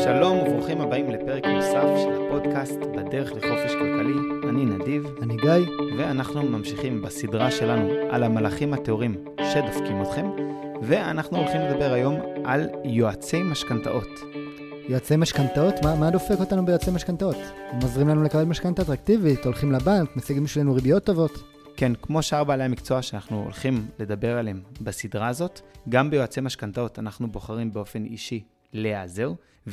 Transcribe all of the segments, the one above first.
שלום וברוכים הבאים לפרק נוסף של הפודקאסט בדרך לחופש כלכלי. אני נדיב. אני גיא. ואנחנו ממשיכים בסדרה שלנו על המלאכים התיאורים שדופקים אתכם, ואנחנו הולכים לדבר היום על יועצי משכנתאות. יועצי משכנתאות? מה דופק אותנו ביועצי משכנתאות? הם עוזרים לנו לקבל משכנתה אטרקטיבית, הולכים לבנק, משיגים בשבילנו ריביות טובות. כן, כמו שאר בעלי המקצוע שאנחנו הולכים לדבר עליהם בסדרה הזאת, גם ביועצי משכנתאות אנחנו בוחרים באופן אישי להיעזר,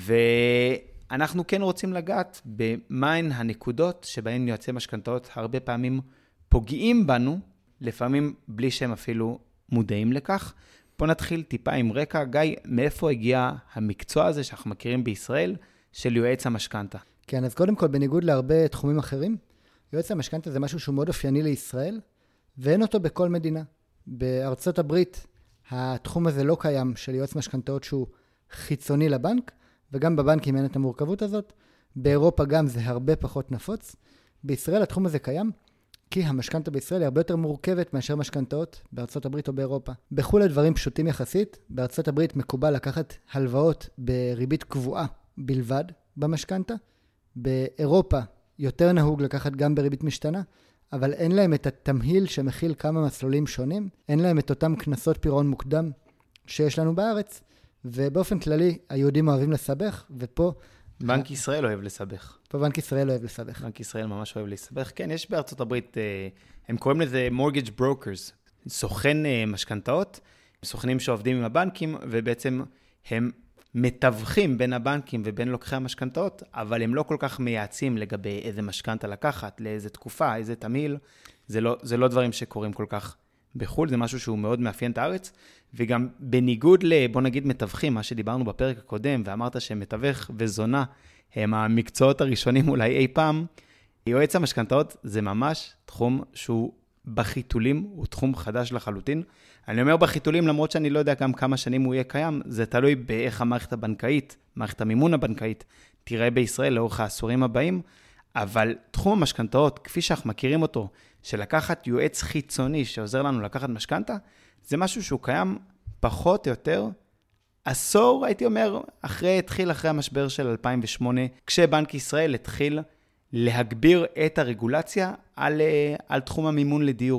ואנחנו כן רוצים לגעת במהן הנקודות שבהן יועצי משכנתאות הרבה פעמים פוגעים בנו, לפעמים בלי שהם אפילו מודעים לכך. בוא נתחיל טיפה עם רקע. גיא, מאיפה הגיע המקצוע הזה שאנחנו מכירים בישראל של יועץ המשכנתה? כן, אז קודם כל, בניגוד להרבה תחומים אחרים, יועץ המשכנתה זה משהו שהוא מאוד אופייני לישראל, ואין אותו בכל מדינה. בארצות הברית, התחום הזה לא קיים של יועץ משכנתאות שהוא חיצוני לבנק, וגם בבנקים אין את המורכבות הזאת. באירופה גם זה הרבה פחות נפוץ. בישראל התחום הזה קיים, כי המשכנתה בישראל היא הרבה יותר מורכבת מאשר משכנתאות בארצות הברית או באירופה. בחו"ל הדברים פשוטים יחסית. בארצות הברית מקובל לקחת הלוואות בריבית קבועה בלבד במשכנתה. באירופה יותר נהוג לקחת גם בריבית משתנה, אבל אין להם את התמהיל שמכיל כמה מסלולים שונים. אין להם את אותם כנסות פירעון מוקדם שיש לנו בארץ, ובאופן כללי היהודים אוהבים לסבך, ופה בנק ישראל אוהב לסבך. פה בנק ישראל אוהב לסבך. בנק ישראל ממש אוהב לסבך. כן, יש בארצות הברית, הם קוראים לזה mortgage brokers, סוכן משכנתאות, סוכנים שעובדים עם הבנקים, ובעצם הם מתווכים בין הבנקים ובין לוקחי המשכנתאות, אבל הם לא כל כך מייעצים לגבי איזה משכנתה לקחת, לאיזה תקופה, איזה תמהיל. זה לא דברים שקורים כל כך בחו"ל, זה משהו שהוא מאוד מאפיין את הארץ, וגם בניגוד בוא נגיד מתווכים, מה שדיברנו בפרק הקודם, ואמרת שמתווך וזונה הם המקצועות הראשונים אולי אי פעם, יועץ המשכנתאות זה ממש תחום שהוא בחיתולים, הוא תחום חדש לחלוטין. אני אומר בחיתולים, למרות שאני לא יודע גם כמה שנים הוא יהיה קיים, זה תלוי באיך המערכת הבנקאית, מערכת המימון הבנקאית, תראה בישראל לאורך העשורים הבאים, אבל תחום המשכנתאות, כפי שאנחנו מכירים אותו, שלקחת יועץ חיצוני שעוזר לנו לקחת משכנתה, זה משהו שהוא קיים פחות או יותר עשור, הייתי אומר, התחיל אחרי המשבר של 2008, כשבנק ישראל התחיל להגביר את הרגולציה על תחום המימון לדיור.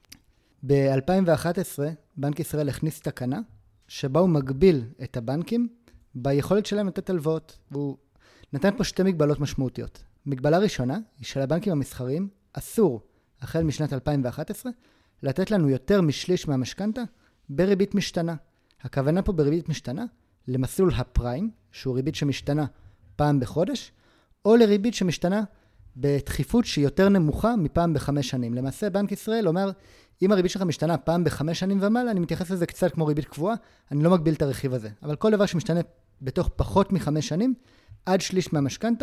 ב-2011 בנק ישראל הכניס תקנה שבה הוא מגביל את הבנקים ביכולת שלהם לתת הלוואות, והוא נתן פה שתי מגבלות משמעותיות. מגבלה ראשונה היא שלבנקים המסחריים אסור, החל משנת 2011, לתת לנו יותר משליש מהמשכנתה בריבית משתנה. הכוונה פה בריבית משתנה למסלול הפריים, שהוא ריבית שמשתנה פעם בחודש, או לריבית שמשתנה בתחיפות שהיא יותר נמוכה מפעם ב5 שנים. למעשה בנק ישראל אומר, אם הריבית שלך משתנה פעם ב5 שנים ומעלה, אני מתייחס לזה קצת כמו ריבית קבועה, אני לא מגביל את הרכיב הזה. אבל כל דבר שמשתנה בתוך פחות מ5 שנים, עד שליש מהמשכנתה,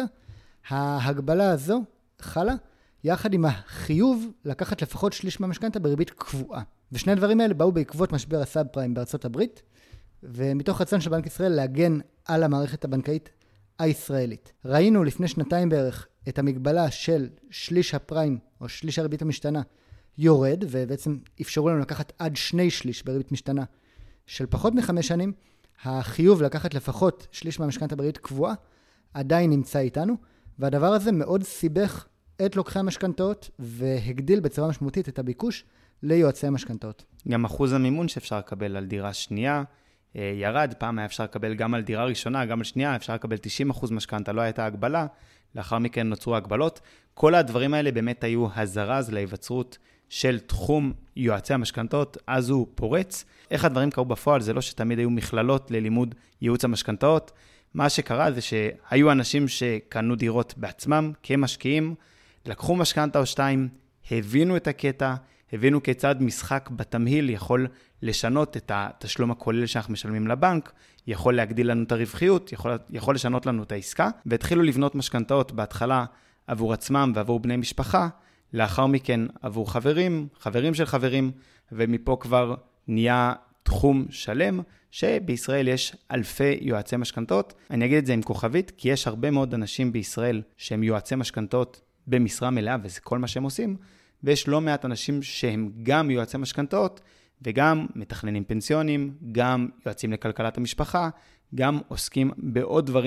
ההגבלה הזו חלה, יחד עם החיוב לקחת לפחות שליש מהמשכנתה בריבית קבועה. ושני הדברים האלה באו בעקבות משבר הסאב פריים בארצות הברית, ומתוך רצון של בנק ישראל להגן על המערכת הבנקאית הישראלית. ראינו לפני שנתיים בערך את המגבלה של שליש הפריים או שליש הריבית המשתנה יורד, ובעצם אפשרו לנו לקחת עד 2/3 בריבית משתנה של פחות מ5 שנים. החיוב לקחת לפחות שליש מהמשכנתה בריבית קבועה עדיין נמצא איתנו, והדבר הזה מאוד סיבך את לוקחי המשכנתאות והגדיל בצורה משמעותית את הביקוש ליועצי המשכנתאות. גם אחוז המימון שאפשר לקבל על דירה שנייה ירד. פעם היה אפשר לקבל גם על דירה ראשונה, גם על שנייה, אפשר לקבל 90% משכנתה, לא הייתה הגבלה, לאחר מכן נוצרו הגבלות. כל הדברים האלה באמת היו הזרז להיווצרות של תחום יועצי המשכנתאות, אז הוא פורץ. איך הדברים קרו בפועל? זה לא שתמיד היו מכללות ללימוד ייעוץ המשכנתאות. מה שקרה זה שהיו אנשים שקנו דירות בעצמם כמשקיעים, לקחו משכנתה או שתיים, הבינו את הקטע, הבינו כיצד משחק בתמהיל יכול לשנות את התשלום הכולל שאנחנו משלמים לבנק, יכול להגדיל לנו את הרווחיות, יכול לשנות לנו את העסקה, והתחילו לבנות משכנתאות בהתחלה עבור עצמם ועבור בני משפחה, לאחר מכן עבור חברים, חברים של חברים, ומפה כבר נהיה תחום שלם, שבישראל יש אלפי יועצי משכנתאות. אני אגיד את זה עם כוכבית, כי יש הרבה מאוד אנשים בישראל שהם יועצי משכנתאות במשרה מלאה, וזה כל מה שהם עושים, ויש לא מעט אנשים שהם גם יועצי משכנתאות, וגם מתכננים פנסיונים, גם יועצים לכלכלת המשפחה, גם עוסקים בעוד דברים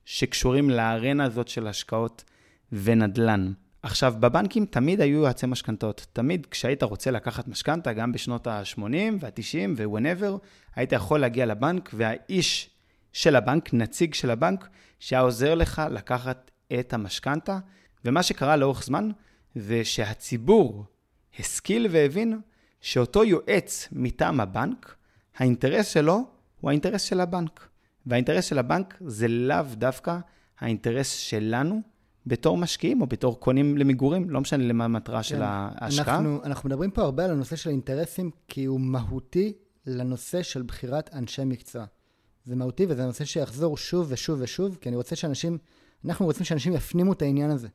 שקשורים לארנה הזאת של השקעות ונדל"ן. עכשיו, בבנקים תמיד היו יועצי משכנתאות. תמיד כשהיית רוצה לקחת משכנתה, גם בשנות ה-80 וה-90 ו-whenever, היית יכול להגיע לבנק, והאיש של הבנק, נציג של הבנק, שהיה עוזר לך לקחת את המשכנתה. ומה שקרה לאורך זמן, זה שהציבור השכיל והבין שאותו יועץ מטעם הבנק, האינטרס שלו הוא האינטרס של הבנק. והאינטרס של הבנק זה לאו דווקא האינטרס שלנו, בתור משקיעים או בתור קונים למגורים, לא משנה למה המטרה של ההשקעה. אנחנו מדברים פה הרבה על הנושא של אינטרסים, כי הוא מהותי לנושא של בחירת אנשי מקצוע. זה מהותי וזה הנושא שיחזור שוב ושוב ושוב, כי אנחנו רוצים שאנשים יפנימו את העניין הזה,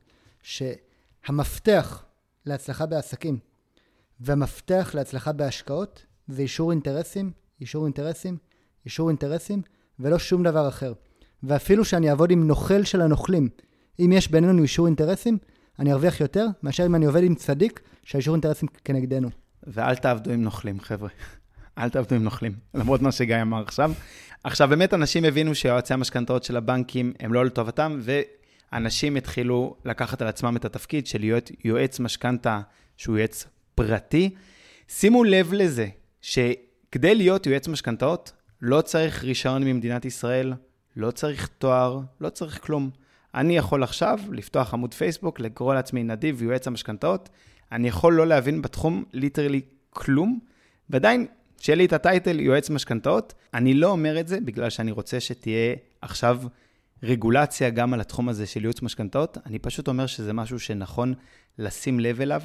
שהמפתח להצלחה בעסקים והמפתח להצלחה בהשקעות זה אישור אינטרסים, אישור אינטרסים, אישור אינטרסים, ולא שום דבר אחר. ואפילו שאני אעבוד עם נוכל של הנוכלים, אם יש בינינו אישור אינטרסים, אני ארוויח יותר, מאשר אם אני עובד עם צדיק, שהאישור אינטרסים כנגדנו. ואל תעבדו עם נוכלים, חבר'ה. אל תעבדו עם נוכלים, למרות מה שגיא אמר עכשיו. עכשיו, באמת אנשים הבינו שיועצי המשכנתאות של הבנקים הם לא לטובתם, ואנשים התחילו לקחת על עצמם את התפקיד של יועץ משכנתה, שהוא יועץ פרטי. שימו לב לזה, שכדי להיות יועץ משכנתאות, לא צריך רישיון ממדינת ישראל, לא צריך תואר, לא צריך כלום. אני יכול עכשיו לפתוח עמוד פייסבוק, לקרוא לעצמי נדיב ויועץ המשכנתאות, אני יכול לא להבין בתחום ליטרלי כלום, ועדיין שיהיה לי את הטייטל יועץ משכנתאות, אני לא אומר את זה בגלל שאני רוצה שתהיה עכשיו רגולציה גם על התחום הזה של ייעוץ משכנתאות, אני פשוט אומר שזה משהו שנכון לשים לב אליו,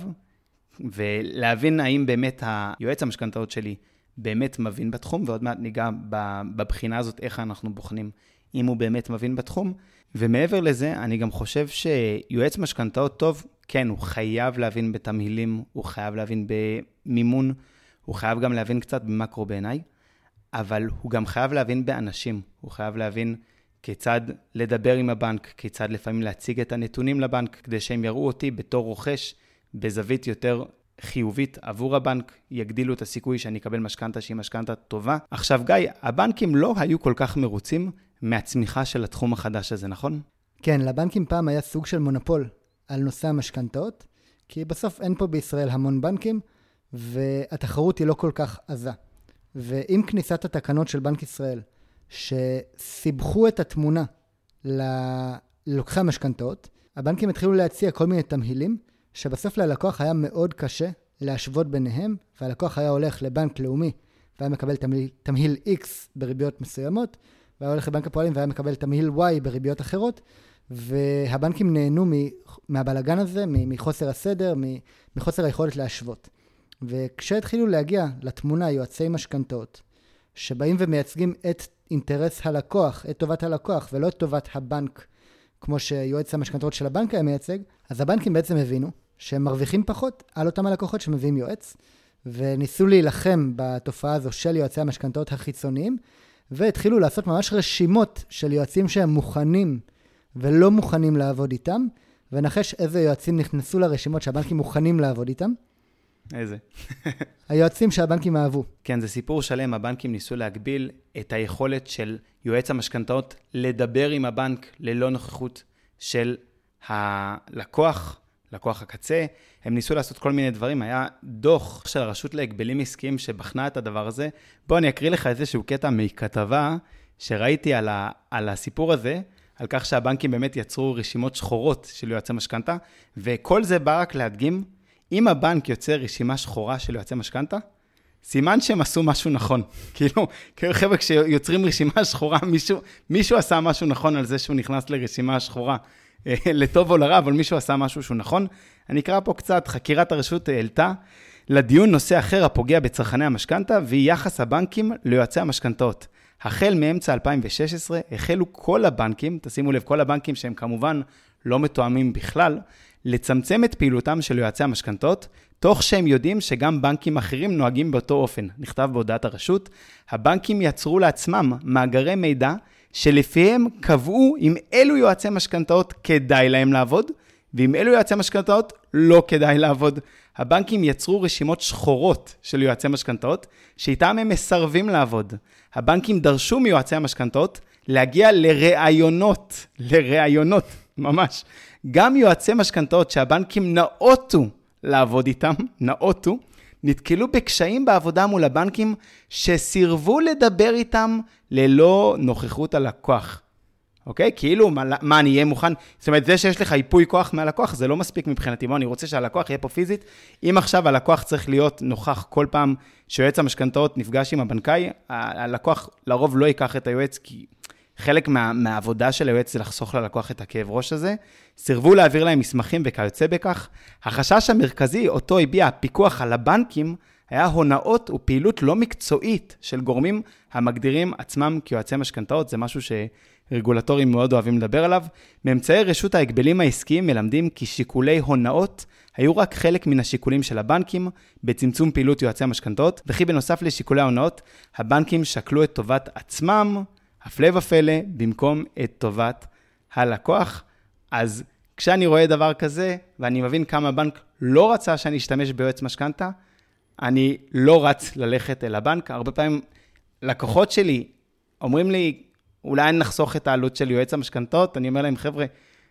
ולהבין האם באמת היועץ המשכנתאות שלי באמת מבין בתחום, ועוד מעט ניגע בבחינה הזאת איך אנחנו בוחנים אם הוא באמת מבין בתחום. ומעבר לזה, אני גם חושב שיועץ משכנתאות טוב, כן, הוא חייב להבין בתמהילים, הוא חייב להבין במימון, הוא חייב גם להבין קצת במקרו בעיניי, אבל הוא גם חייב להבין באנשים, הוא חייב להבין כיצד לדבר עם הבנק, כיצד לפעמים להציג את הנתונים לבנק, כדי שהם יראו אותי בתור רוכש בזווית יותר חיובית עבור הבנק, יגדילו את הסיכוי שאני אקבל משכנתה שהיא משכנתה טובה. עכשיו גיא, הבנקים לא היו כל כך מרוצים מהצמיחה של התחום החדש הזה, נכון? כן, לבנקים פעם היה סוג של מונופול על נושא המשכנתאות, כי בסוף אין פה בישראל המון בנקים, והתחרות היא לא כל כך עזה. ועם כניסת התקנות של בנק ישראל, שסיבכו את התמונה ללוקחי המשכנתאות, הבנקים התחילו להציע כל מיני תמהילים, שבסוף ללקוח היה מאוד קשה להשוות ביניהם, והלקוח היה הולך לבנק לאומי, והיה מקבל תמהיל X בריביות מסוימות, והיה הולך לבנק הפועלים והיה מקבל תמהיל Y בריביות אחרות, והבנקים נהנו מהבלגן הזה, מחוסר הסדר, מחוסר היכולת להשוות. וכשהתחילו להגיע לתמונה יועצי משכנתאות, שבאים ומייצגים את אינטרס הלקוח, את טובת הלקוח, ולא את טובת הבנק, כמו שיועץ המשכנתאות של הבנק היה מייצג, אז הבנקים בעצם הבינו שהם מרוויחים פחות על אותם הלקוחות שמביאים יועץ, וניסו להילחם בתופעה הזו של יועצי המשכנתאות החיצוניים, והתחילו לעשות ממש רשימות של יועצים שהם מוכנים ולא מוכנים לעבוד איתם, ונחש איזה יועצים נכנסו לרשימות שהבנקים מוכנים לעבוד איתם. איזה? היועצים שהבנקים אהבו. כן, זה סיפור שלם. הבנקים ניסו להגביל את היכולת של יועץ המשכנתאות לדבר עם הבנק ללא נוכחות של הלקוח, לקוח הקצה. הם ניסו לעשות כל מיני דברים. היה דוח של הרשות להגבלים עסקיים שבחנה את הדבר הזה. בוא אני אקריא לך איזשהו קטע מכתבה שראיתי על הסיפור הזה, על כך שהבנקים באמת יצרו רשימות שחורות של יועצי משכנתה, וכל זה בא רק להדגים, אם הבנק יוצא רשימה שחורה של יועצי משכנתה, סימן שהם עשו משהו נכון. כאילו חבר'ה, כשיוצרים רשימה שחורה, מישהו עשה משהו נכון על זה שהוא נכנס לרשימה שחורה, לטוב או לרע, אבל מישהו עשה משהו שהוא נכון. אני אקרא פה קצת, חקירת הרשות העלתה לדיון נושא אחר הפוגע בצרכני המשכנתה, והיא יחס הבנקים ליועצי המשכנתאות. החל מאמצע 2016, החלו כל הבנקים, תשימו לב, כל הבנקים שהם כמובן לא מתואמים בכלל, לצמצם את פעילותם של יועצי המשכנתאות, תוך שהם יודעים שגם בנקים אחרים נוהגים באותו אופן. נכתב בהודעת הרשות, הבנקים יצרו לעצמם מאגרי מידע, שלפיהם קבעו עם אילו יועצי משכנתאות כדאי להם לעבוד, ועם אילו יועצי משכנתאות לא כדאי לעבוד. הבנקים יצרו רשימות שחורות של יועצי משכנתאות, שאיתם הם מסרבים לעבוד. הבנקים דרשו מיועצי המשכנתאות להגיע לראיונות, ממש. גם יועצי משכנתאות שהבנקים נאותו לעבוד איתם, נתקלו בקשיים בעבודה מול הבנקים שסירבו לדבר איתם ללא נוכחות הלקוח. אוקיי? כאילו, מה אני אהיה מוכן? זאת אומרת, זה שיש לך ייפוי כוח מהלקוח, זה לא מספיק מבחינתי. אני רוצה שהלקוח יהיה פה פיזית. אם עכשיו הלקוח צריך להיות נוכח כל פעם שיועץ המשכנתאות נפגש עם הבנקאי, הלקוח לרוב לא ייקח את היועץ, כי חלק מהעבודה של היועץ זה לחסוך ללקוח את הכאב ראש הזה. סירבו להעביר להם מסמכים וכיוצא בכך. החשש המרכזי, אותו הביע הפיקוח על הבנקים, היה הונאות ופעילות לא מקצועית של גורמים המגדירים עצמם כיועצי משכנתאות. זה משהו שרגולטורים מאוד אוהבים לדבר עליו. ממצאי רשות ההגבלים העסקיים מלמדים כי שיקולי הונאות היו רק חלק מן השיקולים של הבנקים בצמצום פעילות יועצי המשכנתאות, וכי בנוסף לשיקולי ההונאות, הבנקים שקלו את טובת עצמם, הפלא ופלא, במקום את טובת הלקוח. אז כשאני רואה דבר כזה, ואני מבין כמה הבנק לא רצה שאני אשתמש ביועץ משכנתה, אני לא רץ ללכת אל הבנק. הרבה פעמים לקוחות שלי אומרים לי, אולי נחסוך את העלות של יועץ המשכנתאות. אני אומר להם, חבר'ה,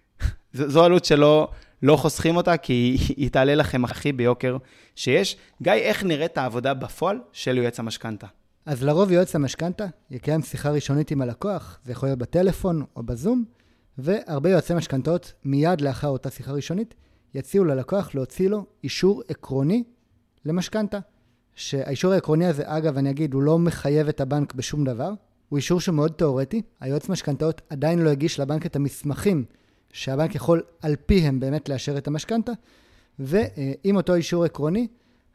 זו עלות שלא חוסכים אותה, כי היא תעלה לכם הכי ביוקר שיש. גיא, איך נראית העבודה בפועל של יועץ המשכנתה? אז לרוב יועץ המשכנתה יקיים שיחה ראשונית עם הלקוח, זה יכול להיות בטלפון או בזום, והרבה יועצי משכנתאות מיד לאחר אותה שיחה ראשונית יציעו ללקוח להוציא לו אישור עקרוני למשכנתה. שהאישור העקרוני הזה, אגב, אני אגיד, הוא לא מחייב את הבנק בשום דבר, הוא אישור שמאוד תיאורטי. היועץ משכנתאות עדיין לא הגיש לבנק את המסמכים שהבנק יכול על פיהם באמת לאשר את המשכנתה, ועם אותו אישור עקרוני,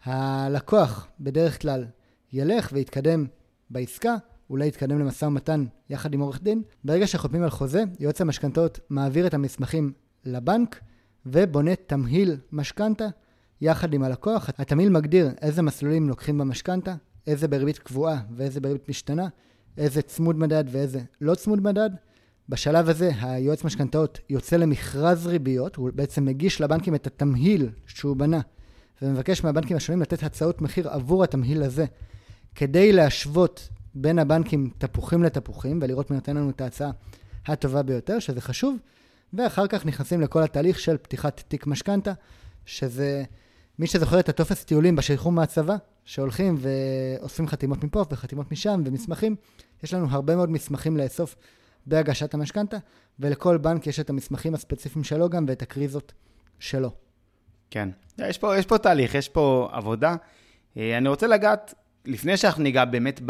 הלקוח בדרך כלל ילך ויתקדם בעסקה, אולי יתקדם למשא ומתן יחד עם עורך דין. ברגע שחותמים על חוזה, יועץ המשכנתאות מעביר את המסמכים לבנק, ובונה תמהיל משכנתה יחד עם הלקוח. התמהיל מגדיר איזה מסלולים לוקחים במשכנתה, איזה בריבית קבועה ואיזה בריבית משתנה, איזה צמוד מדד ואיזה לא צמוד מדד. בשלב הזה היועץ משכנתאות יוצא למכרז ריביות, הוא בעצם מגיש לבנקים את התמהיל שהוא בנה, ומבקש מהבנקים השונים לתת הצעות מחיר עבור התמהיל הזה, כדי להשוות בין הבנקים תפוחים לתפוחים, ולראות מי נותן לנו את ההצעה הטובה ביותר, שזה חשוב, ואחר כך נכנסים לכל התהליך של פתיחת תיק משכנתה, שזה, מי שזוכר את הטופס טיולים בשחרור מהצבא, שהולכים ואוספים חתימות מפה וחתימות משם ומסמכים, יש לנו הרבה מאוד מסמכים לאסוף בהגשת המשכנתה, ולכל בנק יש את המסמכים הספציפיים שלו גם, ואת הקריזות שלו. כן, יש פה תהליך, יש פה עבודה. אני רוצה לגעת, לפני שאנחנו ניגע באמת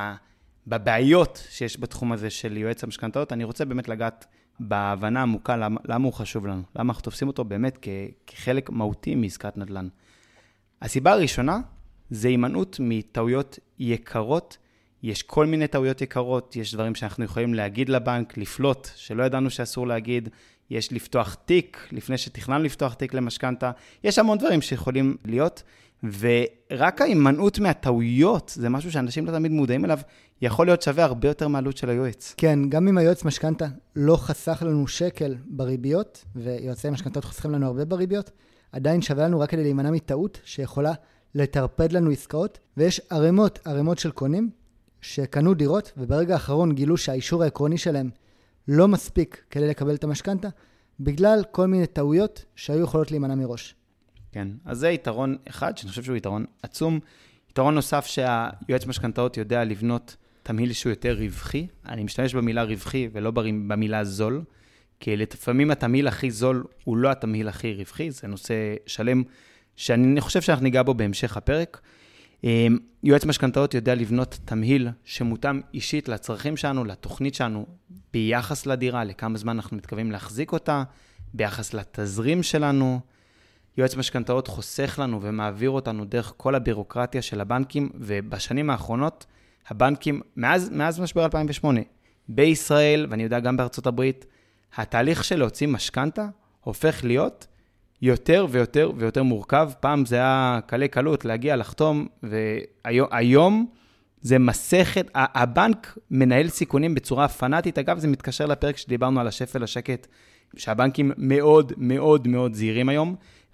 בבעיות שיש בתחום הזה של יועץ המשכנתאות, אני רוצה באמת לגעת בהבנה עמוקה למה הוא חשוב לנו, למה אנחנו תופסים אותו באמת כחלק מהותי מעסקת נדל"ן. הסיבה הראשונה זה הימנעות מטעויות יקרות. יש כל מיני טעויות יקרות, יש דברים שאנחנו יכולים להגיד לבנק, לפלוט, שלא ידענו שאסור להגיד, יש לפתוח תיק, לפני שתכננו לפתוח תיק למשכנתה, יש המון דברים שיכולים להיות, ורק ההימנעות מהטעויות, זה משהו שאנשים לא תמיד מודעים אליו, יכול להיות שווה הרבה יותר מעלות של היועץ. כן, גם אם היועץ משכנתה לא חסך לנו שקל בריביות, ויועצי משכנתאות חוסכים לנו הרבה בריביות, עדיין שווה לנו רק כדי להימנע מטעות שיכולה לטרפד לנו עסקאות, ויש ערימות של קונים שקנו דירות, וברגע האחרון גילו שהאישור העקרוני שלהם לא מספיק כדי לקבל את המשכנתה, בגלל כל מיני טעויות שהיו יכולות להימנע מראש. כן, אז זה יתרון אחד, שאני חושב שהוא יתרון עצום. יתרון נוסף שהיועץ משכנתאות יודע לבנות תמהיל שהוא יותר רווחי. אני משתמש במילה רווחי ולא במילה זול, כי לפעמים התמהיל הכי זול הוא לא התמהיל הכי רווחי, זה נושא שלם שאני חושב שאנחנו ניגע בו בהמשך הפרק. יועץ משכנתאות יודע לבנות תמהיל שמותאם אישית לצרכים שלנו, לתוכנית שלנו, ביחס לדירה, לכמה זמן אנחנו מתכוונים להחזיק אותה, ביחס לתזרים שלנו. יועץ משכנתאות חוסך לנו ומעביר אותנו דרך כל הבירוקרטיה של הבנקים, ובשנים האחרונות, הבנקים, מאז משבר 2008, בישראל, ואני יודע גם בארצות הברית, התהליך של להוציא משכנתה הופך להיות יותר ויותר ויותר מורכב. פעם זה היה קלות להגיע לחתום, והיום זה מסכת, הבנק מנהל סיכונים בצורה פנאטית. אגב, זה מתקשר לפרק שדיברנו על השפל השקט, שהבנקים מאוד מאוד מאוד זהירים היום,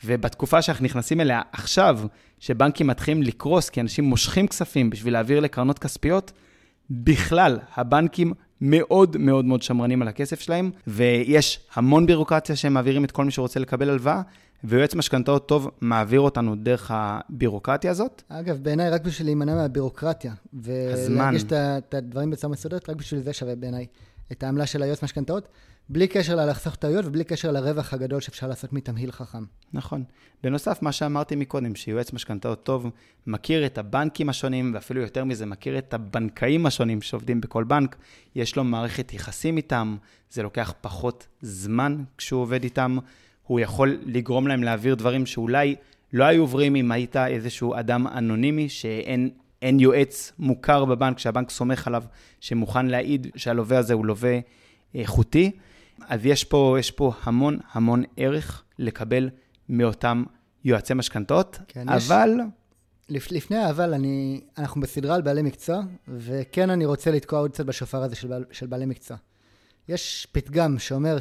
ובתקופה שאנחנו נכנסים אליה עכשיו, שבנקים מתחילים לקרוס, כי אנשים מושכים כספים בשביל להעביר לקרנות כספיות, בכלל, הבנקים מאוד מאוד מאוד שמרנים על הכסף שלהם, ויש המון בירוקרטיה שהם מעבירים את כל מי שרוצה לקבל הלוואה, ויועץ משכנתאות טוב מעביר אותנו דרך הבירוקרטיה הזאת. אגב, בעיניי רק בשביל להימנע מהבירוקרטיה, ולהגיש את הדברים בצורה מסודרת, רק בשביל זה שווה בעיניי את העמלה של היועץ משכנתאות, בלי קשר לחסוך טעויות ובלי קשר לרווח הגדול שאפשר לעשות מתמהיל חכם. נכון. בנוסף, מה שאמרתי מקודם, שיועץ משכנתאות טוב מכיר את הבנקים השונים, ואפילו יותר מזה, מכיר את הבנקאים השונים שעובדים בכל בנק, יש לו מערכת יחסים איתם, זה לוקח פחות זמן כשהוא עובד איתם, הוא יכול לגרום להם להעביר דברים שאולי לא היו עוברים אם היית איזשהו אדם אנונימי, שאין יועץ מוכר בבנק, שהבנק סומך עליו, שמוכן להעיד שהלווה הזה הוא לווה איכותי. אז יש פה המון המון ערך לקבל מאותם יועצי משכנתאות, כן, אבל... לפני האבל, אנחנו בסדרה על בעלי מקצוע, וכן אני רוצה לתקוע עוד קצת בשופר הזה של בעלי מקצוע. יש פתגם שאומר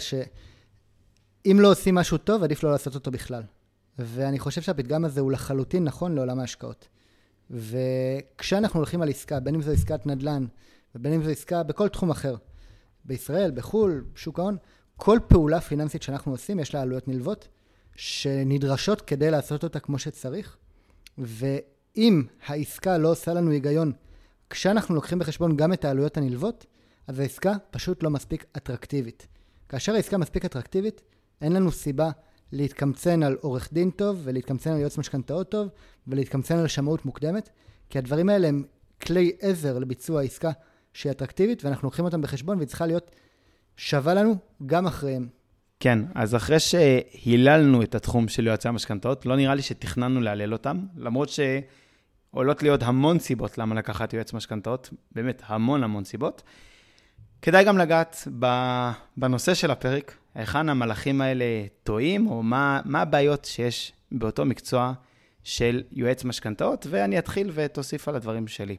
שאם לא עושים משהו טוב, עדיף לא לעשות אותו בכלל. ואני חושב שהפתגם הזה הוא לחלוטין נכון לעולם ההשקעות. וכשאנחנו הולכים על עסקה, בין אם זו עסקת נדל"ן, ובין אם זו עסקה בכל תחום אחר, בישראל, בחול, שוק ההון, כל פעולה פיננסית שאנחנו עושים, יש לה עלויות נלוות, שנדרשות כדי לעשות אותה כמו שצריך, ואם העסקה לא עושה לנו היגיון, כשאנחנו לוקחים בחשבון גם את העלויות הנלוות, אז העסקה פשוט לא מספיק אטרקטיבית. כאשר העסקה מספיק אטרקטיבית, אין לנו סיבה להתקמצן על עורך דין טוב, ולהתקמצן על יועץ משכנתאות טוב, ולהתקמצן על שמאות מוקדמת, כי הדברים האלה הם כלי עזר לביצוע העסקה שהיא אטרקטיבית, ואנחנו לוקחים אותם בחשבון, והיא צריכה להיות שווה לנו גם אחריהם. כן, אז אחרי שהיללנו את התחום של יועצי המשכנתאות, לא נראה לי שתכננו להלל אותם, למרות שעולות להיות המון סיבות למה לקחת יועץ משכנתאות, באמת המון המון סיבות. כדאי גם לגעת בנושא של הפרק, היכן המלאכים האלה טועים, או מה הבעיות שיש באותו מקצוע של יועץ משכנתאות, ואני אתחיל ותוסיף על הדברים שלי.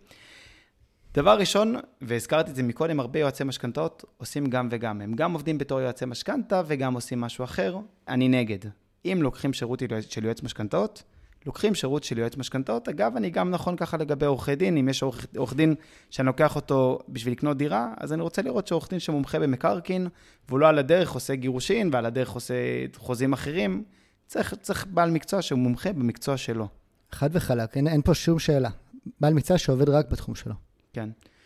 דבר ראשון, והזכרתי את זה מקודם, הרבה יועצי משכנתאות עושים גם וגם. הם גם עובדים בתור יועצי משכנתא וגם עושים משהו אחר. אני נגד. אם לוקחים שירות של יועץ משכנתאות, לוקחים שירות של יועץ משכנתאות. אגב, אני גם נכון ככה לגבי עורכי דין. אם יש עורך דין שאני לוקח אותו בשביל לקנות דירה, אז אני רוצה לראות שעורך דין שמומחה במקרקעין, והוא לא על הדרך עושה גירושין, ועל הדרך עושה חוזים אחרים. צריך בעל מקצוע שהוא מומחה במקצוע שלו. חד וחלק, אין פה שום שאלה. בעל מקצוע שעובד רק בתחום שלו. כן.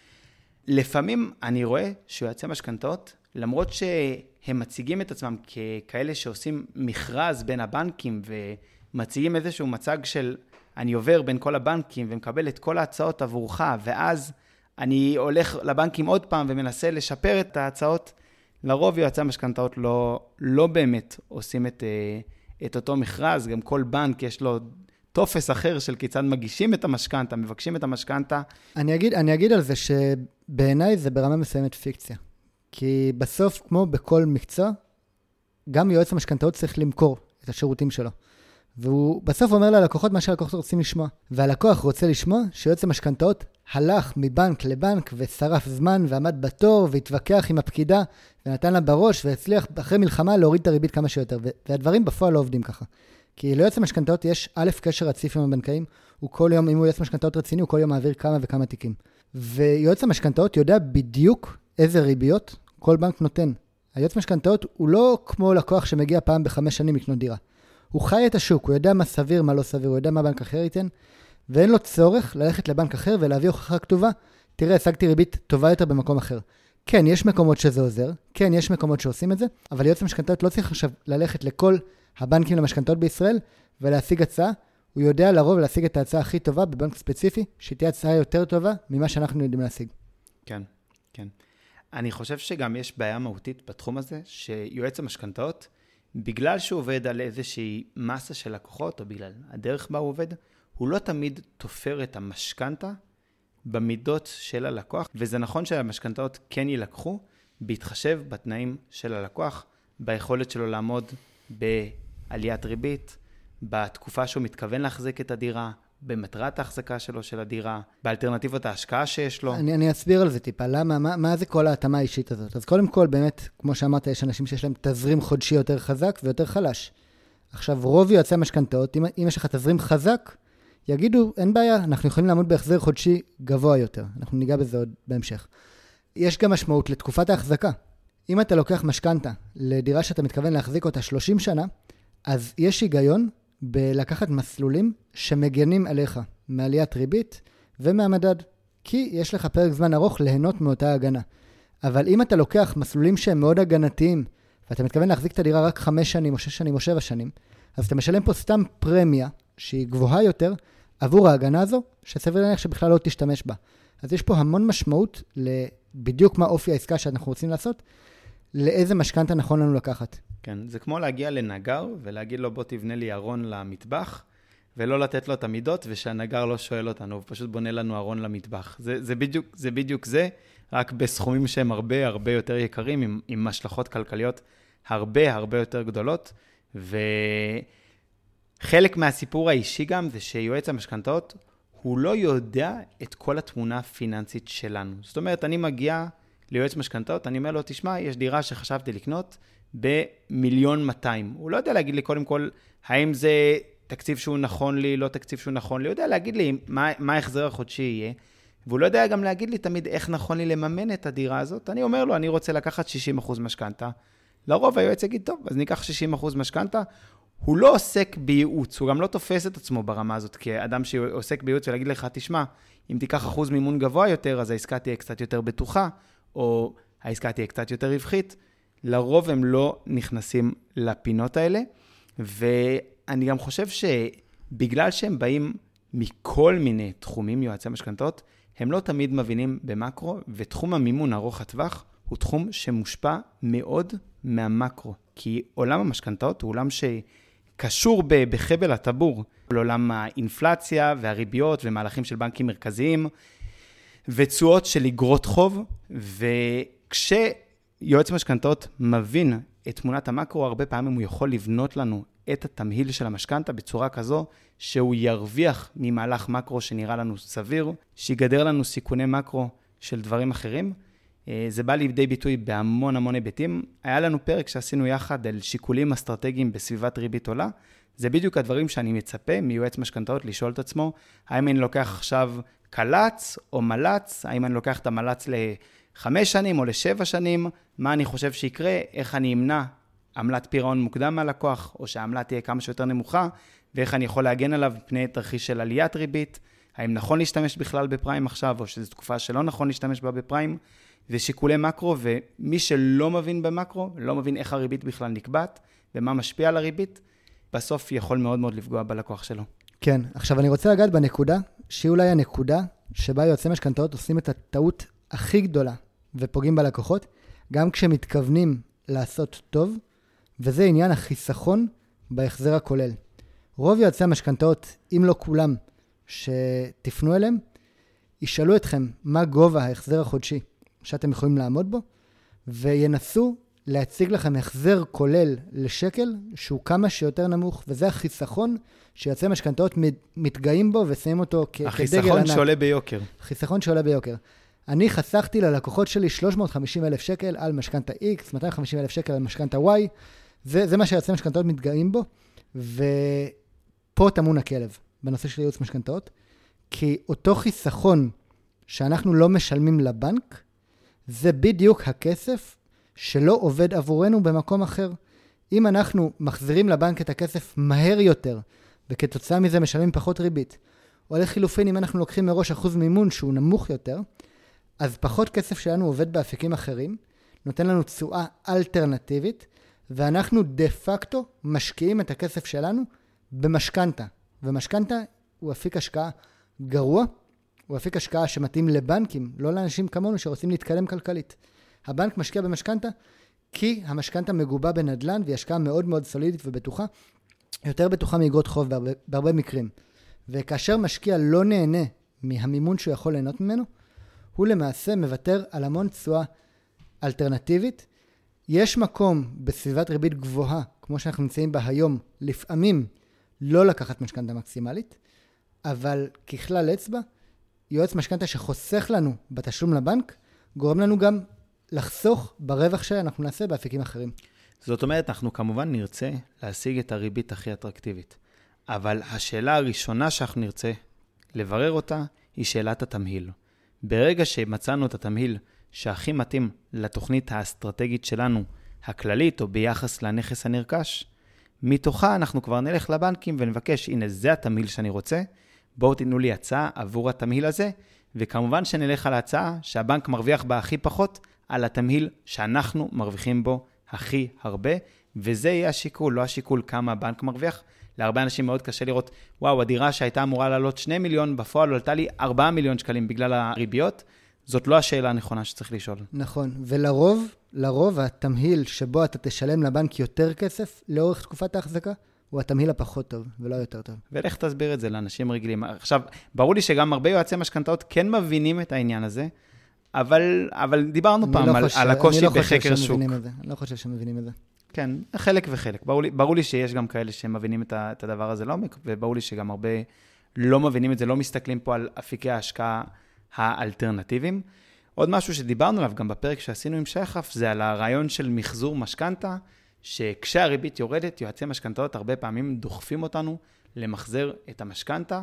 לפעמים אני רואה שיועצי משכנתאות, למרות שהם מציגים את עצמם ככאלה שעושים מכרז בין הבנקים, ומציגים איזשהו מצג של אני עובר בין כל הבנקים ומקבל את כל ההצעות עבורך, ואז אני הולך לבנקים עוד פעם ומנסה לשפר את ההצעות, לרוב יועצי המשכנתאות לא באמת עושים את אותו מכרז, גם כל בנק יש לו טופס אחר של כיצד מגישים את המשכנתא, מבקשים את המשכנתא. אני אגיד על זה שבעיניי זה ברמה מסוימת פיקציה. כי בסוף, כמו בכל מקצוע, גם יועץ המשכנתאות צריך למכור את השירותים שלו. והוא בסוף אומר ללקוחות מה שהלקוחות רוצים לשמוע. והלקוח רוצה לשמוע שיועץ המשכנתאות הלך מבנק לבנק ושרף זמן ועמד בתור והתווכח עם הפקידה ונתן לה בראש והצליח אחרי מלחמה להוריד את הריבית כמה שיותר. והדברים בפועל לא עובדים ככה. כי ליועץ המשכנתאות יש קשר רציף עם הבנקאים, הוא כל יום, אם הוא יועץ משכנתאות רציני, הוא כל יום מעביר כמה וכמה תיקים. ויועץ המשכנתאות יודע בדיוק איזה ריביות כל בנק נותן. היועץ משכנתאות הוא לא כמו לקוח שמגיע פעם ב5 שנים לקנות דירה. הוא חי את השוק, הוא יודע מה סביר, מה לא סביר, הוא יודע מה בנק אחר ייתן, ואין לו צורך ללכת לבנק אחר ולהביא הוכחה כתובה, תראה, השגתי ריבית טובה יותר במקום אחר. כן, יש מקומות שזה עוזר, כן, יש מקומות שעושים את זה, אבל יועץ המשכנתאות לא צריך עכשיו ללכת לכל הבנקים למשכנתאות בישראל ולהשיג הצעה, הוא יודע לרוב להשיג את ההצעה הכי טובה בבנק ספציפי, שתהיה הצעה יותר טובה ממה שאנחנו יודעים להשיג. כן, כן. אני חושב שגם יש בעיה מהותית בתחום הזה, שיועץ המשכנתאות, בגלל שהוא עובד על איזושהי מסה של לקוחות, או בגלל הדרך בה הוא עובד, הוא לא תמיד תופר את המשכנתא במידות של הלקוח, וזה נכון שהמשכנתאות כן ילקחו, בהתחשב בתנאים של הלקוח, ביכולת שלו לעמוד בעליית ריבית, בתקופה שהוא מתכוון להחזיק את הדירה, במטרת ההחזקה שלו של הדירה, באלטרנטיבות ההשקעה שיש לו. אני אסביר על זה טיפה, למה, מה זה כל ההתאמה האישית הזאת? אז קודם כל, באמת, כמו שאמרת, יש אנשים שיש להם תזרים חודשי יותר חזק ויותר חלש. עכשיו, רוב יועצי המשכנתאות, אם יש לך תזרים חזק, יגידו, אין בעיה, אנחנו יכולים לעמוד בהחזר חודשי גבוה יותר. אנחנו ניגע בזה עוד בהמשך. יש גם משמעות לתקופת ההחזקה. אם אתה לוקח משכנתה לדירה שאתה מתכוון להחזיק אותה 30 שנה, אז יש היגיון בלקחת מסלולים שמגנים עליך מעליית ריבית ומהמדד, כי יש לך פרק זמן ארוך ליהנות מאותה הגנה. אבל אם אתה לוקח מסלולים שהם מאוד הגנתיים, ואתה מתכוון להחזיק את הדירה רק 5 שנים או 6 שנים או 7 שנים, אז אתה משלם פה סתם פרמיה שהיא גבוהה יותר עבור ההגנה הזו, שסביר להניח שבכלל לא תשתמש בה. אז יש פה המון משמעות בדיוק מה אופי העסקה שאנחנו רוצים לעשות, לאיזה משכנתה נכון לנו לקחת. כן, זה כמו להגיע לנגר ולהגיד לו בוא תבנה לי ארון למטבח, ולא לתת לו את המידות, ושהנגר לא שואל אותנו, הוא פשוט בונה לנו ארון למטבח. זה בדיוק זה, רק בסכומים שהם הרבה הרבה יותר יקרים, עם השלכות כלכליות הרבה הרבה יותר גדולות, וחלק מהסיפור האישי גם זה שיועץ המשכנתאות, הוא לא יודע את כל התמונה הפיננסית שלנו. זאת אומרת, אני מגיע ליועץ משכנתאות, אני אומר לו, תשמע, יש דירה שחשבתי לקנות ב1,200,000. הוא לא יודע להגיד לי קודם כל, האם זה תקציב שהוא נכון לי, לא תקציב שהוא נכון לי, הוא יודע להגיד לי מה ההחזר החודשי יהיה, והוא לא יודע גם להגיד לי תמיד איך נכון לי לממן את הדירה הזאת. אני אומר לו, אני רוצה לקחת 60% משכנתה. לרוב היועץ יגיד, טוב, אז ניקח 60% משכנתה. הוא לא עוסק בייעוץ, הוא גם לא תופס את עצמו ברמה הזאת, כאדם שעוסק בייעוץ ולהגיד לך, תשמע, אם תיקח אחוז מימון גבוה יותר, אז העסקה תהיה קצת יותר בטוחה, או העסקה תהיה קצת יותר רווחית. לרוב הם לא נכנסים לפינות האלה, ואני גם חושב שבגלל שהם באים מכל מיני תחומים, יועצי משכנתאות, הם לא תמיד מבינים במקרו, ותחום המימון ארוך הטווח הוא תחום שמושפע מאוד מהמקרו, כי עולם המשכנתאות הוא עולם שקשור בחבל הטבור, לעולם האינפלציה והריביות ומהלכים של בנקים מרכזיים, ותשואות של אגרות חוב, וכשיועץ משכנתאות מבין את תמונת המקרו, הרבה פעמים הוא יכול לבנות לנו את התמהיל של המשכנתה בצורה כזו, שהוא ירוויח ממהלך מקרו שנראה לנו סביר, שיגדר לנו סיכוני מקרו של דברים אחרים. זה בא לידי ביטוי בהמון המון היבטים. היה לנו פרק שעשינו יחד על שיקולים אסטרטגיים בסביבת ריבית עולה. זה בדיוק הדברים שאני מצפה מיועץ משכנתאות לשאול את עצמו, האם אני לוקח עכשיו קלץ או מלץ, האם אני לוקח את המלץ ל5 שנים או ל7 שנים, מה אני חושב שיקרה, איך אני אמנע עמלת פירעון מוקדם מהלקוח, או שהעמלה תהיה כמה שיותר נמוכה, ואיך אני יכול להגן עליו פני תרחיש של עליית ריבית, האם נכון להשתמש בכלל בפריים עכשיו, או שזו תקופה שלא נכון להשתמש בה בפריים, ושיקולי מקרו, ומי שלא מבין במקרו, לא מבין איך הריבית בכלל נקבעת, ומה משפיע על הריבית, בסוף יכול מאוד מאוד לפגוע בלקוח שלו. כן, עכשיו אני רוצה לגעת בנקודה, שהיא אולי הנקודה שבה יועצי משכנתאות עושים את הטעות הכי גדולה, ופוגעים בלקוחות, גם כשמתכוונים לעשות טוב, וזה עניין החיסכון בהחזר הכולל. רוב יועצי המשכנתאות, אם לא כולם שתפנו אליהם, ישאלו אתכם מה גובה ההחזר החודשי שאתם יכולים לעמוד בו, וינסו להציג לכם החזר כולל לשקל, שהוא כמה שיותר נמוך, וזה החיסכון שיועצי משכנתאות מתגאים בו, ושמים אותו כדגל ענק. החיסכון שעולה ביוקר. חיסכון שעולה ביוקר. אני חסכתי ללקוחות שלי 350,000 שקל על משכנתה X, 250,000 שקל על משכנתה Y, זה מה שיועצי משכנתאות מתגאים בו, ופה טמון הכלב, בנושא של ייעוץ משכנתאות, כי אותו חיסכון שאנחנו לא משלמים לבנק, זה בדיוק הכסף שלא עובד עבורנו במקום אחר. אם אנחנו מחזירים לבנק את הכסף מהר יותר, וכתוצאה מזה משלמים פחות ריבית, או לחילופין, אם אנחנו לוקחים מראש אחוז מימון שהוא נמוך יותר, אז פחות כסף שלנו עובד באפיקים אחרים, נותן לנו תשואה אלטרנטיבית, ואנחנו דה פקטו משקיעים את הכסף שלנו במשכנתה. ומשכנתה הוא אפיק השקעה גרוע, הוא אפיק השקעה שמתאים לבנקים, לא לאנשים כמונו שרוצים להתקדם כלכלית. הבנק משקיע במשכנתה, כי המשכנתה מגובה בנדלן, והיא השקעה מאוד מאוד סולידית ובטוחה, יותר בטוחה מאגרות חוב בהרבה מקרים. וכאשר משקיע לא נהנה מהמימון שהוא יכול ליהנות ממנו, הוא למעשה מוותר על המון תשואה אלטרנטיבית. יש מקום בסביבת ריבית גבוהה, כמו שאנחנו נמצאים בה היום, לפעמים לא לקחת משכנתה מקסימלית, אבל ככלל אצבע, יועץ משכנתה שחוסך לנו בתשלום לבנק, גורם לנו גם לחסוך ברווח שאנחנו נעשה באפיקים אחרים. זאת אומרת, אנחנו כמובן נרצה להשיג את הריבית הכי אטרקטיבית. אבל השאלה הראשונה שאנחנו נרצה לברר אותה היא שאלת התמהיל. ברגע שמצאנו את התמהיל שהכי מתאים לתוכנית האסטרטגית שלנו, הכללית או ביחס לנכס הנרכש, מתוכה אנחנו כבר נלך לבנקים ונבקש, הנה זה התמהיל שאני רוצה, בואו תיתנו לי הצעה עבור התמהיל הזה, וכמובן שנלך על ההצעה שהבנק מרוויח בה הכי פחות, על התמהיל שאנחנו מרוויחים בו הכי הרבה, וזה יהיה השיקול, לא השיקול כמה הבנק מרוויח. להרבה אנשים מאוד קשה לראות, וואו, הדירה שהייתה אמורה לעלות 2 מיליון, בפועל עלתה לי 4 מיליון שקלים בגלל הריביות, זאת לא השאלה הנכונה שצריך לשאול. נכון, ולרוב התמהיל שבו אתה תשלם לבנק יותר כסף לאורך תקופת ההחזקה, הוא התמהיל הפחות טוב ולא יותר טוב. ולך תסביר את זה לאנשים רגילים. עכשיו, ברור לי שגם הרבה יועצי משכנתאות כן מבינים את העניין הזה, אבל דיברנו פעם על הקושי בחקר שוק. אני לא חושב שמבינים את זה. כן, חלק וחלק. ברור לי שיש גם כאלה שמבינים את הדבר הזה לעומק, וברור לי שגם הרבה לא מבינים את זה, לא מסתכלים פה על אפיקי ההשקעה האלטרנטיביים. עוד משהו שדיברנו עליו גם בפרק שעשינו עם שחף, זה על הרעיון של מחזור משכנתה, שכשהריבית יורדת, יועצי משכנתאות הרבה פעמים דוחפים אותנו למחזר את המשכנתה,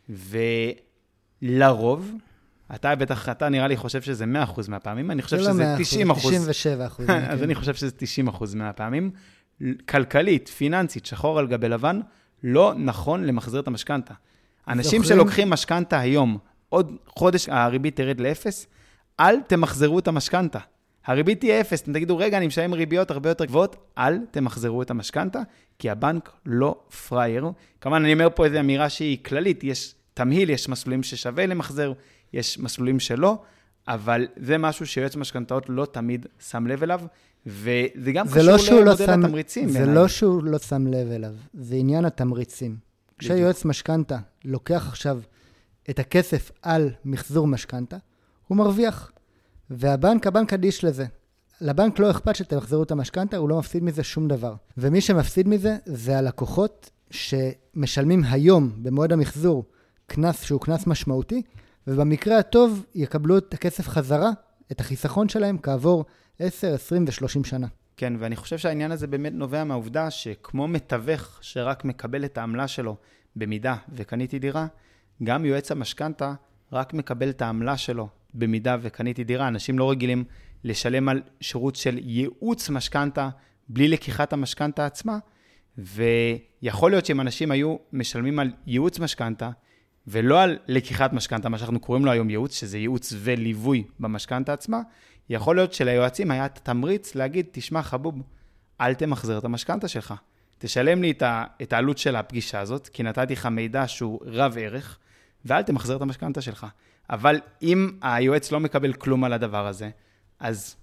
ולרוב, אתה נראה לי חושב שזה 100% מהפעמים, אני חושב שזה 90%. 97%. אז אני חושב שזה 90% מהפעמים. כלכלית, פיננסית, שחור על גבי לבן, לא נכון למחזר את המשכנתה. אנשים שלוקחים משכנתה היום, עוד חודש הריבית תרד ל-0, אל תמחזרו את המשכנתה. הריבית תהיה 0, אתם תגידו, רגע, אני משלם ריביות הרבה יותר גבוהות, אל תמחזרו את המשכנתה, כי הבנק לא פרייר. כמובן, אני אומר פה איזו אמירה שהיא כללית, יש תמהיל, יש מסלולים ששווה למחזר, יש מסלולים שלא, אבל זה משהו שיועץ משכנתאות לא תמיד שם לב אליו, וזה גם קשור למודל התמריצים. זה לא שהוא לא שם לב אליו, זה עניין התמריצים. כשיועץ משכנתה לוקח עכשיו את הכסף על מחזור משכנתה, הוא מרוויח. והבנק אדיש לזה. לבנק לא אכפת שאתם מחזרו את המשכנתה, הוא לא מפסיד מזה שום דבר. ומי שמפסיד מזה זה הלקוחות שמשלמים היום במועד המחזור קנס שהוא קנס משמעותי, ובמקרה הטוב יקבלו את הכסף חזרה, את החיסכון שלהם כעבור 10, 20 ו-30 שנה. כן, ואני חושב שהעניין הזה באמת נובע מהעובדה שכמו מתווך שרק מקבל את העמלה שלו במידה וקניתי דירה, גם יועץ המשכנתה רק מקבל את העמלה שלו במידה וקניתי דירה. אנשים לא רגילים לשלם על שירות של ייעוץ משכנתה בלי לקיחת המשכנתה עצמה, ויכול להיות שאם אנשים היו משלמים על ייעוץ משכנתה, ולא על לקיחת משכנתה, מה שאנחנו קוראים לו היום ייעוץ, שזה ייעוץ וליווי במשכנתה עצמה, יכול להיות שליועצים היה תמריץ להגיד, תשמע חבוב, אל תמחזר את המשכנתה שלך. תשלם לי את העלות של הפגישה הזאת, כי נתתי לך מידע שהוא רב ערך, ואל תמחזר את המשכנתה שלך. אבל אם היועץ לא מקבל כלום על הדבר הזה, אז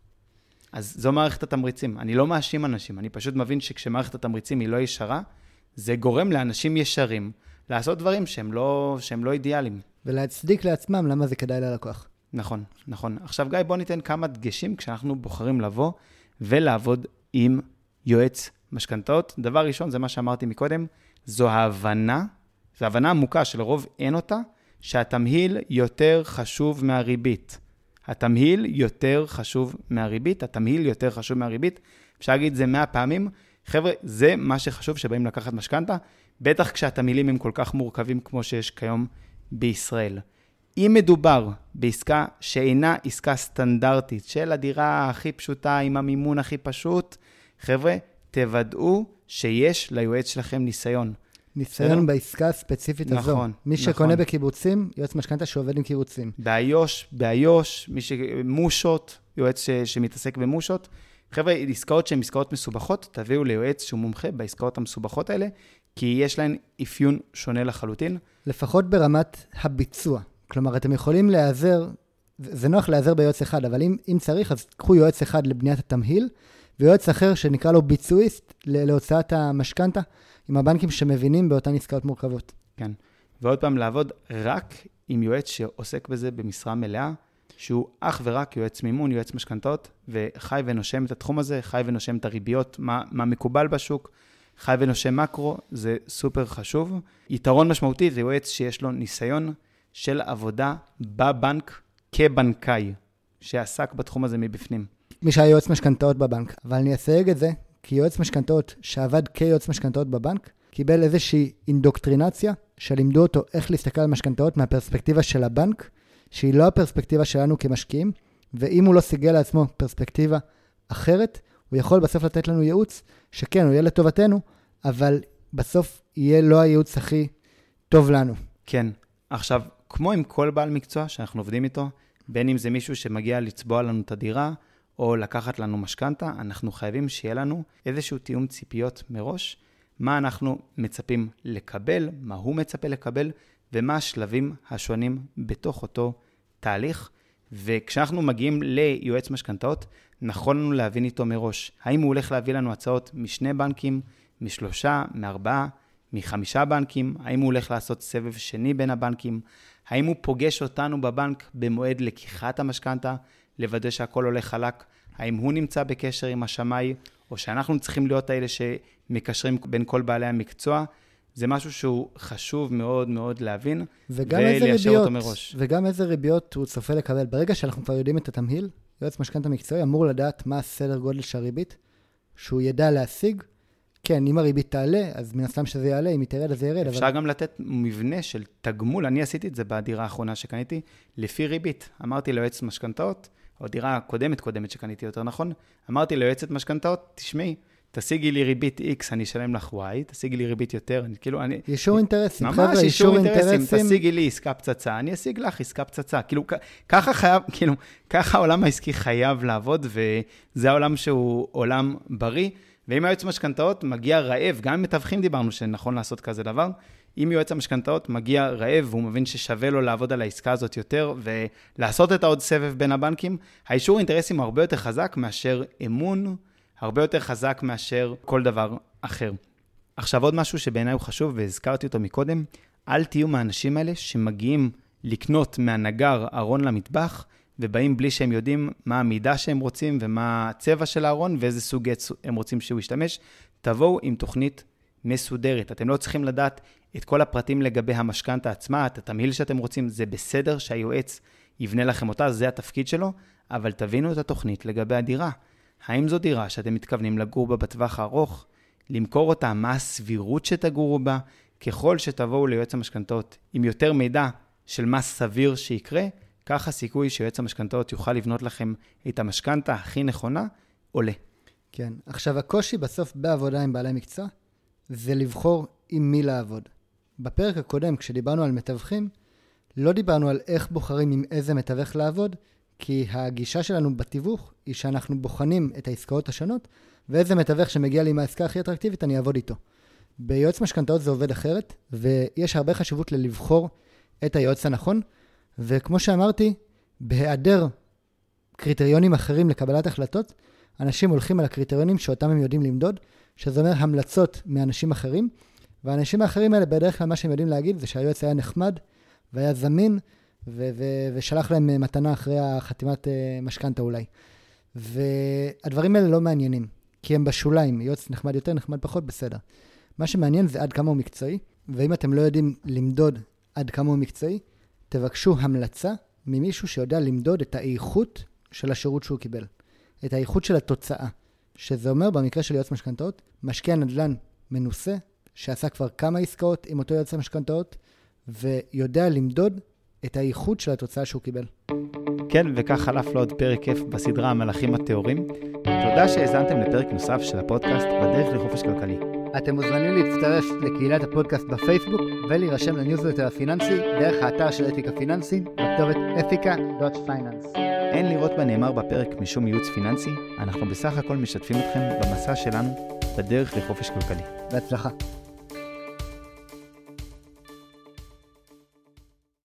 זו מערכת התמריצים. אני לא מאשים אנשים, אני פשוט מבין שכשמערכת התמריצים היא לא ישרה, זה גורם לאנשים ישרים לעשות דברים שהם לא אידיאליים. ולהצדיק לעצמם למה זה כדאי ללקוח. נכון, נכון. עכשיו גיא, בוא ניתן כמה דגשים כשאנחנו בוחרים לבוא ולעבוד עם יועץ משכנתאות. דבר ראשון, זה מה שאמרתי מקודם, זו ההבנה עמוקה שלרוב אין אותה, שהתמהיל יותר חשוב מהריבית. התמהיל יותר חשוב מהריבית, אפשר להגיד זה 100 פעמים. חבר'ה, זה מה שחשוב שבאים לקחת משכנתה, בטח כשהתמהילים הם כל כך מורכבים כמו שיש כיום בישראל. אם מדובר בעסקה שאינה עסקה סטנדרטית, של הדירה הכי פשוטה עם המימון הכי פשוט, חבר'ה, תוודאו שיש ליועץ שלכם ניסיון. ניסיון בעסקה הספציפית הזו. נכון. מי שקונה בקיבוצים, יועץ משכנתה שעובד עם קיבוצים. באיו"ש, מי שמושות, יועץ שמתעסק במושות. חבר'ה, עסקאות שהן עסקאות מסובכות, תביאו ליועץ שהוא מומחה בעסקאות המסובכות האלה, כי יש להן אפיון שונה לחלוטין. לפחות ברמת הביצוע. כלומר, אתם יכולים להיעזר, זה נוח להיעזר ביועץ אחד, אבל אם צריך, אז קחו יועץ אחד לבניית התמהיל, ויועץ אחר שנקרא לו ביצועיסט להוצאת המשכנתה, עם הבנקים שמבינים באותן עסקאות מורכבות. כן, ועוד פעם לעבוד רק עם יועץ שעוסק בזה במשרה מלאה, שהוא אך ורק יועץ מימון, יועץ משכנתאות, וחי ונושם את התחום הזה, חי ונושם את הריביות, מה מקובל בשוק, חי ונושם מקרו, זה סופר חשוב. יתרון משמעותי זה יועץ שיש לו ניסיון של עבודה בבנק כבנקאי, שעסק בתחום הזה מבפנים. מי שהיה יועץ משכנתאות בבנק. אבל אני אסייג את זה, כי יועץ משכנתאות שעבד כיועץ משכנתאות בבנק, קיבל איזושהי אינדוקטרינציה, שלימדו אותו איך להסתכל על משכנתאות מהפרספקטיבה של הבנק, שהיא לא הפרספקטיבה שלנו כמשקיעים, ואם הוא לא סיגל לעצמו פרספקטיבה אחרת, הוא יכול בסוף לתת לנו ייעוץ, שכן, הוא יהיה לטובתנו, אבל בסוף יהיה לא הייעוץ הכי טוב לנו. כן. עכשיו, כמו עם כל בעל מקצוע שאנחנו עובדים איתו, בין אם זה מישהו שמגיע לצבוע לנו את הדירה, או לקחת לנו משכנתה, אנחנו חייבים שיהיה לנו איזשהו תיאום ציפיות מראש, מה אנחנו מצפים לקבל, מה הוא מצפה לקבל, ומה השלבים השונים בתוך אותו תהליך. וכשאנחנו מגיעים ליועץ משכנתאות, נכון לנו להבין איתו מראש, האם הוא הולך להביא לנו הצעות משני בנקים, משלושה, מארבעה, מחמישה בנקים, האם הוא הולך לעשות סבב שני בין הבנקים, האם הוא פוגש אותנו בבנק במועד לקיחת המשכנתה, לוודא שהכל הולך חלק, האם הוא נמצא בקשר עם השמאי, או שאנחנו צריכים להיות האלה שמקשרים בין כל בעלי המקצוע, זה משהו שהוא חשוב מאוד מאוד להבין, וליישר אותו מראש. וגם איזה ריביות הוא צופה לקבל. ברגע שאנחנו כבר יודעים את התמהיל, יועץ משכנתא מקצועי אמור לדעת מה הסדר גודל של הריבית, שהוא ידע להשיג. כן, אם הריבית תעלה, אז מן הסתם שזה יעלה, אם היא תרד, אז זה ירד. אפשר גם לתת מבנה של תגמול. אני עשיתי את זה בדירה האחרונה שקניתי, לפי ריבית. אמרתי ליועץ משכנתאות, או דירה קודמת שקניתי יותר נכון, אמרתי ליועצת משכנתאות, תשמעי, תשיגי לי ריבית X, אני אשלם לך Y, תשיגי לי ריבית יותר, אישור אינטרסים. ממש אישור אינטרסים, תשיגי לי עסקה פצצה, אני אשיג לך עסקה פצצה. ככה העולם העסקי חייב לעבוד, וזה העולם שהוא עולם בריא, ואם היועץ משכנתאות מגיע רעב, גם אם מתווכים דיברנו שנכון לעשות כזה דבר, אם יועץ המשכנתאות מגיע רעב, והוא מבין ששווה לו לעבוד על העסקה הזאת יותר, ולעשות את העוד סבב בין הבנקים, האישור אינטרסים הרבה יותר חזק מאשר אמון, הרבה יותר חזק מאשר כל דבר אחר. עכשיו עוד משהו שבעיניי הוא חשוב, והזכרתי אותו מקודם, אל תהיו מהאנשים האלה שמגיעים לקנות מהנגר ארון למטבח, ובאים בלי שהם יודעים מה המידה שהם רוצים, ומה הצבע של הארון, ואיזה סוג הם רוצים שהוא ישתמש. תבואו עם תוכנית מסודרת. אתם לא צריכים לדעת את כל הפרטים לגבי המשכנתה עצמה, את התמהיל שאתם רוצים, זה בסדר שהיועץ יבנה לכם אותה, זה התפקיד שלו, אבל תבינו את התוכנית לגבי הדירה. האם זו דירה שאתם מתכוונים לגור בה בטווח הארוך, למכור אותה, מה הסבירות שתגורו בה, ככל שתבואו ליועץ המשכנתאות עם יותר מידע של מה סביר שיקרה, כך הסיכוי שיועץ המשכנתאות יוכל לבנות לכם את המשכנתה הכי נכונה, עולה. כן, עכשיו הקושי בסוף בעבודה עם בעלי מקצוע, זה לבחור עם מי לעבוד. בפרק הקודם, כשדיברנו על מתווכים, לא דיברנו על איך בוחרים עם איזה מתווך לעבוד, כי הגישה שלנו בתיווך היא שאנחנו בוחנים את העסקאות השונות, ואיזה מתווך שמגיע לי עם העסקה הכי אטרקטיבית, אני אעבוד איתו. ביועץ משכנתאות זה עובד אחרת, ויש הרבה חשיבות ללבחור את היועץ הנכון, וכמו שאמרתי, בהיעדר קריטריונים אחרים לקבלת החלטות, אנשים הולכים על הקריטריונים שאותם הם יודעים למדוד, שזה אומר המלצות מאנשים אחרים, והאנשים האחרים האלה בדרך כלל מה שהם יודעים להגיד, זה שהיועץ היה נחמד, והיה זמין, ושלח להם מתנה אחרי החתימת משכנתה אולי. והדברים האלה לא מעניינים, כי הם בשוליים, יועץ נחמד יותר, נחמד פחות, בסדר. מה שמעניין זה עד כמה הוא מקצועי, ואם אתם לא יודעים למדוד עד כמה הוא מקצועי, תבקשו המלצה ממישהו שיודע למדוד את האיכות של השירות שהוא קיבל. את האיכות של התוצאה. שזה אומר, במקרה של יועץ משכנתאות, משקיע נדל"ן מנוסה, שעשה כבר כמה עסקאות עם אותו יועץ משכנתאות, ויודע למדוד את האיכות של התוצאה שהוא קיבל. כן, וכך חלף לו עוד פרק כיף בסדרה המלאכים התיאורים. תודה שהאזנתם לפרק נוסף של הפודקאסט בדרך לחופש כלכלי. אתם מוזמנים להצטרף לקהילת הפודקאסט בפייסבוק ולהירשם לניוזלטר הפיננסי דרך האתר של אתיקה פיננסי בכתובת ethica.finance. אין לראות בנאמר בפרק משום ייעוץ פיננסי, אנחנו בסך הכל משתפים אתכם במסע שלנו בדרך לחופש כלכלי. בהצלחה.